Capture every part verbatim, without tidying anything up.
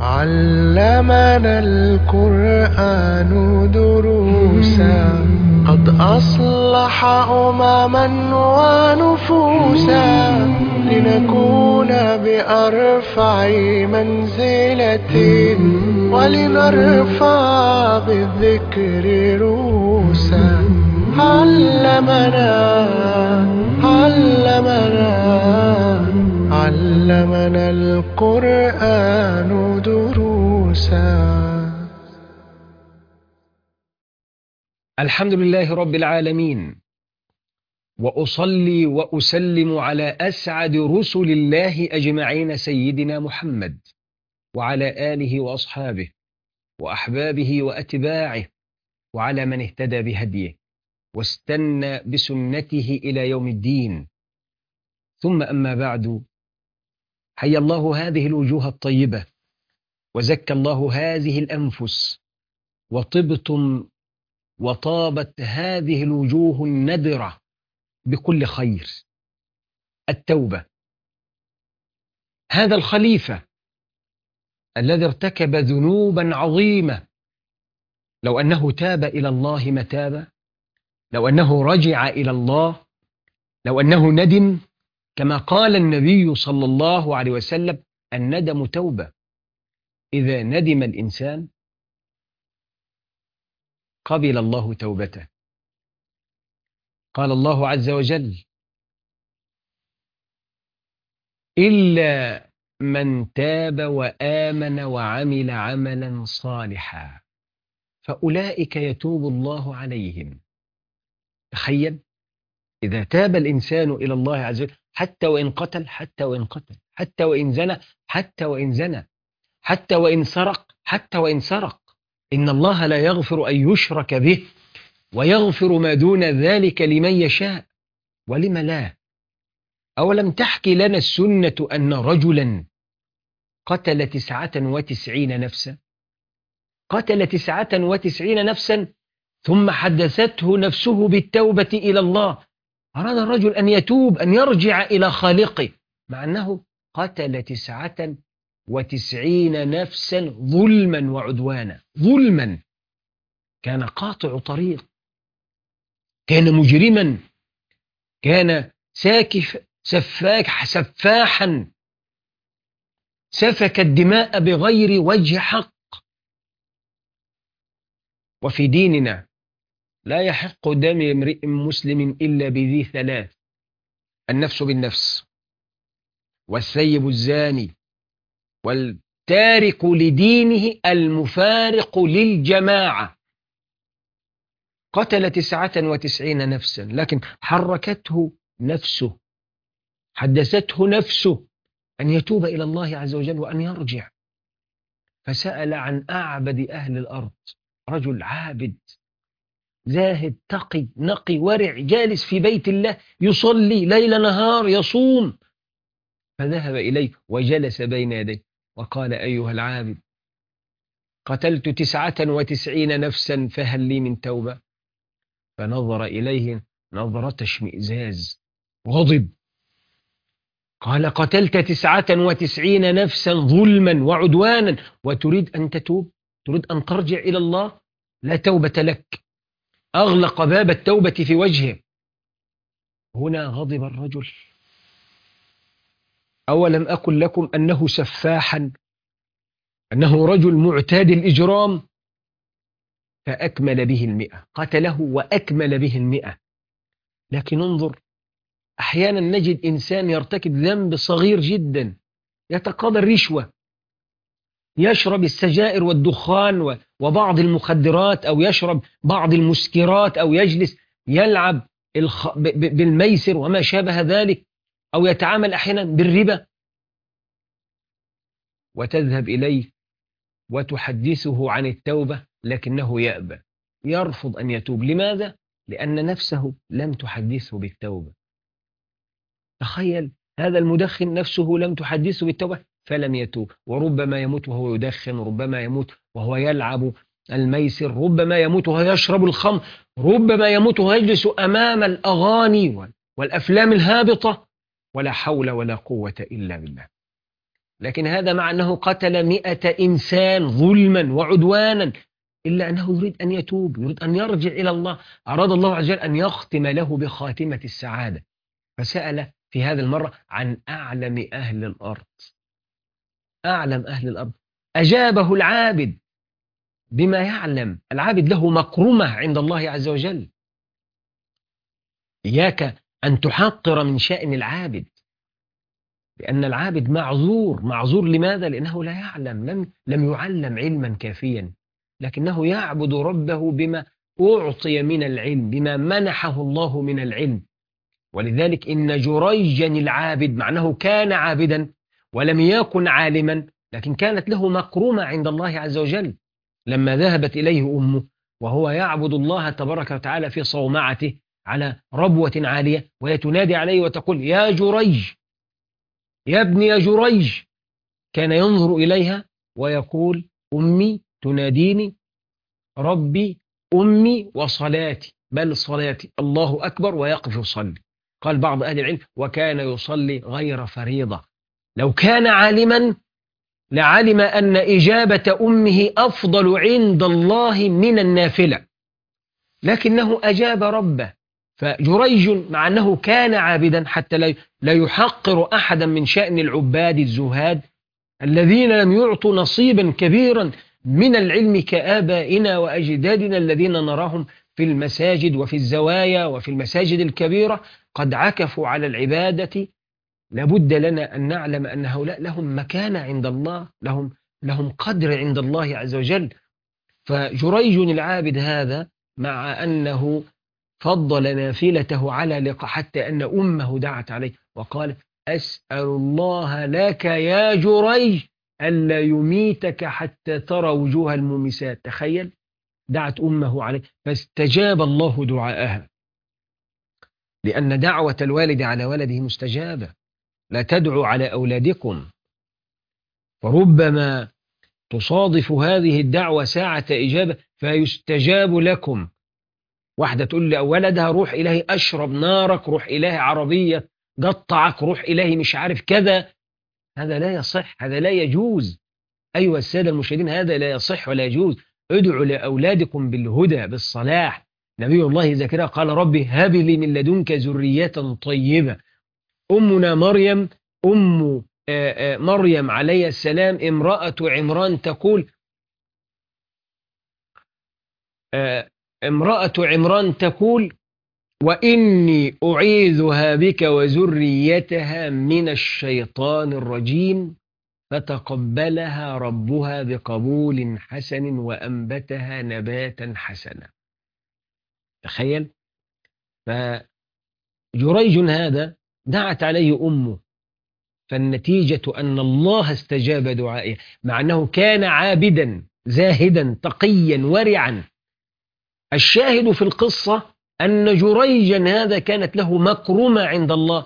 علمنا القرآن دروسا قد أصلح أمما ونفوسا لنكون بأرفع منزلة ولنرفع بالذكر روسا. علمنا علمنا علمنا القرآن دروسا. الحمد لله رب العالمين، وأصلي وأسلم على أسعد رسل الله أجمعين سيدنا محمد وعلى آله وأصحابه وأحبابه وأتباعه وعلى من اهتدى بهديه واستنى بسنته إلى يوم الدين. ثم أما بعد، حيا الله هذه الوجوه الطيبة وزكى الله هذه الأنفس، وطبتم وطابت هذه الوجوه الندرة بكل خير. التوبة، هذا الخليفة الذي ارتكب ذنوبا عظيمة، لو أنه تاب إلى الله متابة، لو أنه رجع إلى الله، لو أنه ندم، كما قال النبي صلى الله عليه وسلم: الندم توبة. إذا ندم الإنسان قبل الله توبته. قال الله عز وجل: إلا من تاب وآمن وعمل عملا صالحا فأولئك يتوب الله عليهم. تخيل، إذا تاب الإنسان إلى الله عز وجل، حتى وإن قتل حتى وإن قتل حتى وإن زنى حتى وإن زنى حتى وإن سرق حتى وإن سرق، إن الله لا يغفر أن يشرك به ويغفر ما دون ذلك لمن يشاء. ولم لا؟ أولم تحكي لنا السنة أن رجلا قتل تسعة وتسعين نفسا قتل تسعة وتسعين نفسا ثم حدثته نفسه بالتوبة إلى الله. أراد الرجل أن يتوب، أن يرجع إلى خالقه، مع أنه قتل تسعة وتسعين نفسا ظلما وعدوانا. ظلما، كان قاطع طريق، كان مجرما، كان ساكف سفاك سفاحا، سفك الدماء بغير وجه حق. وفي ديننا لا يحق دم امرئ مسلم إلا بذي ثلاث: النفس بالنفس، والثيب الزاني، والتارك لدينه المفارق للجماعة. قتل تسعة وتسعين نفسا، لكن حركته نفسه، حدثته نفسه أن يتوب إلى الله عز وجل وأن يرجع. فسأل عن أعبد أهل الأرض، رجل عابد زاهد تقي نقي ورع، جالس في بيت الله يصلي ليل نهار يصوم. فذهب إليه وجلس بين يديه وقال: أيها العابد، قتلت تسعة وتسعين نفسا فهل لي من توبة؟ فنظر إليه نظرة اشمئزاز، غضب، قال: قتلت تسعة وتسعين نفسا ظلما وعدوانا وتريد أن تتوب؟ تريد أن ترجع إلى الله؟ لا توبة لك. أغلق باب التوبة في وجهه. هنا غضب الرجل: أولم أقل لكم أنه سفاحا، أنه رجل معتاد الإجرام؟ فأكمل به المئة، قتله وأكمل به المئة. لكن انظر، أحيانا نجد إنسان يرتكب ذنب صغير جدا، يتقاضى الرشوة، يشرب السجائر والدخان وبعض المخدرات، أو يشرب بعض المسكرات، أو يجلس يلعب بالميسر وما شابه ذلك، أو يتعامل أحيانا بالربا، وتذهب إليه وتحدثه عن التوبة لكنه يأبى، يرفض أن يتوب. لماذا؟ لأن نفسه لم تحدثه بالتوبة. تخيل، هذا المدخن نفسه لم تحدثه بالتوبة فلم يتوب، وربما يموت وهو يدخن، ربما يموت وهو يلعب الميسر، ربما يموت وهو يشرب الخمر، ربما يموت وهو يجلس أمام الأغاني والأفلام الهابطة، ولا حول ولا قوة إلا بالله. لكن هذا مع أنه قتل مئة إنسان ظلما وعدوانا، إلا أنه يريد أن يتوب، يريد أن يرجع إلى الله. أراد الله عز وجل أن يختم له بخاتمة السعادة، فسأل في هذا المرة عن أعلم أهل الأرض. أعلم أهل الأرض أجابه العابد بما يعلم. العابد له مكرمة عند الله عز وجل. إياك أن تحقر من شأن العابد، لأن العابد معذور. معذور لماذا؟ لأنه لا يعلم، لم, لم يعلم علما كافيا، لكنه يعبد ربه بما أعطي من العلم، بما منحه الله من العلم. ولذلك إن جريجا العابد معناه كان عابدا ولم يكن عالما، لكن كانت له مكرمة عند الله عز وجل. لما ذهبت إليه أمه وهو يعبد الله تبارك وتعالى في صومعته على ربوة عالية، وهي تنادي عليه وتقول يا جريج، يا ابني يا جريج، كان ينظر إليها ويقول أمي تناديني، ربي أمي وصلاتي، بل صلاتي، الله أكبر، ويقف يصلي. قال بعض أهل العلم وكان يصلي غير فريضة. لو كان عالما لعلم أن إجابة أمه أفضل عند الله من النافلة، لكنه أجاب ربه. فجريج مع أنه كان عابدا، حتى لا يحقر أحدا من شأن العباد الزهاد الذين لم يعطوا نصيبا كبيرا من العلم كآبائنا وأجدادنا الذين نراهم في المساجد وفي الزوايا وفي المساجد الكبيرة قد عكفوا على العبادة. لابد لنا أن نعلم أن هؤلاء لهم مكانة عند الله، لهم, لهم قدر عند الله عز وجل. فجريج العابد هذا مع أنه فضل نافلته على لقاء، حتى أن أمه دعت عليه وقال أسأل الله لك يا جريج ألا يميتك حتى ترى وجوه المومسات. تخيل، دعت أمه عليه فاستجاب الله دعاءها، لأن دعوة الوالد على ولده مستجابة. لا تدعوا على أولادكم، فربما تصادف هذه الدعوة ساعة إجابة فيستجاب لكم. واحدة تقول لولدها روح إلهي أشرب نارك، روح إلهي عربية قطعك، روح إلهي مش عارف كذا. هذا لا يصح، هذا لا يجوز. أيها السادة المشاهدين، هذا لا يصح ولا يجوز. ادعوا لأولادكم بالهدى بالصلاح. نبي الله زكريا قال ربي هب لي من لدنك ذرية طيبة. أمنا مريم أم مريم عليه السلام امرأة عمران تقول امرأة عمران تقول وإني أعيذها بك وذريتها من الشيطان الرجيم، فتقبلها ربها بقبول حسن وأنبتها نباتا حسنا. تخيل، فجريج هذا دعت عليه أمه، فالنتيجة أن الله استجاب دعائه، مع أنه كان عابدا زاهدا تقيا ورعا. الشاهد في القصة أن جريجا هذا كانت له مكرمة عند الله.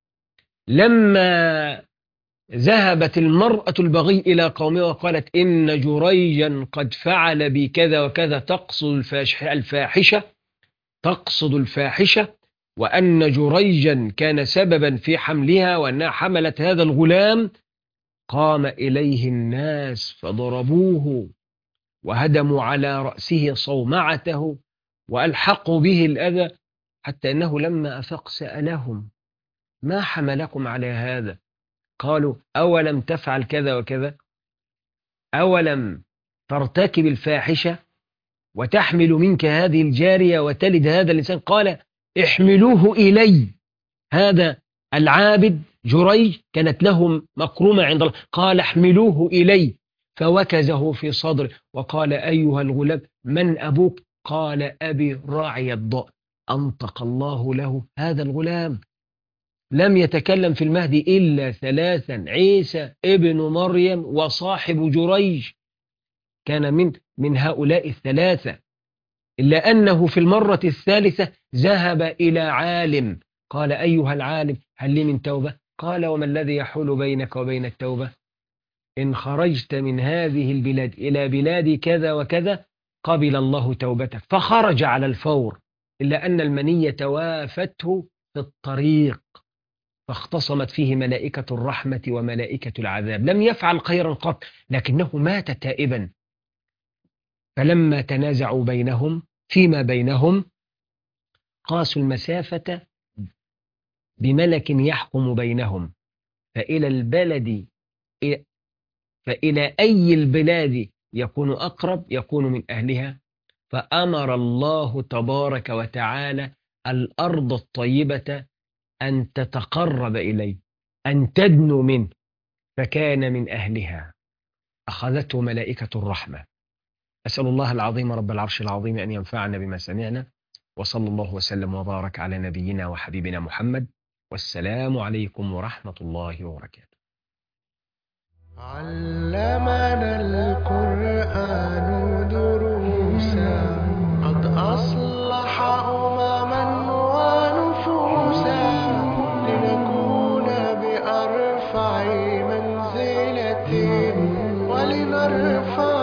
لما ذهبت المرأة البغي إلى قومها وقالت إن جريجا قد فعل بي كذا وكذا، تقصد الفاحشة تقصد الفاحشة وأن جريجا كان سببا في حملها وأنها حملت هذا الغلام، قام إليه الناس فضربوه وهدموا على رأسه صومعته وألحقوا به الأذى، حتى أنه لما أفاق سألهم ما حملكم على هذا؟ قالوا أولم تفعل كذا وكذا؟ أولم ترتكب الفاحشة وتحمل منك هذه الجارية وتلد هذا الإنسان؟ قال احملوه إلي. هذا العابد جريج كانت لهم مكرمة عند الله، قال احملوه إلي، فوكزه في صدره وقال أيها الغلام من أبوك؟ قال أبي راعي الضأن. أنطق الله له هذا الغلام، لم يتكلم في المهد إلا ثلاثا، عيسى ابن مريم وصاحب جريج، كان من من هؤلاء الثلاثة. إلا أنه في المرة الثالثة ذهب إلى عالم، قال أيها العالم هل لي من توبة؟ قال وما الذي يحول بينك وبين التوبة؟ إن خرجت من هذه البلاد إلى بلاد كذا وكذا قبل الله توبتك. فخرج على الفور، إلا أن المنية وافته في الطريق، فاختصمت فيه ملائكة الرحمة وملائكة العذاب. لم يفعل خيرا قط، لكنه مات تائبا. فلما تنازعوا بينهم فيما بينهم قاسوا المسافة بملك يحكم بينهم، فإلى البلد فإلى أي البلاد يكون أقرب يكون من أهلها. فأمر الله تبارك وتعالى الأرض الطيبة أن تتقرب إليه، أن تدنو منه، فكان من أهلها. أخذته ملائكة الرحمة. أسأل الله العظيم رب العرش العظيم أن ينفعنا بما سمعنا، وصلى الله وسلم وبارك على نبينا وحبيبنا محمد، والسلام عليكم ورحمة الله وبركاته. علمنا القرآن دروسا قد أصلح أمما ونفوسا لنكون بأرفع منزلة ولنرفع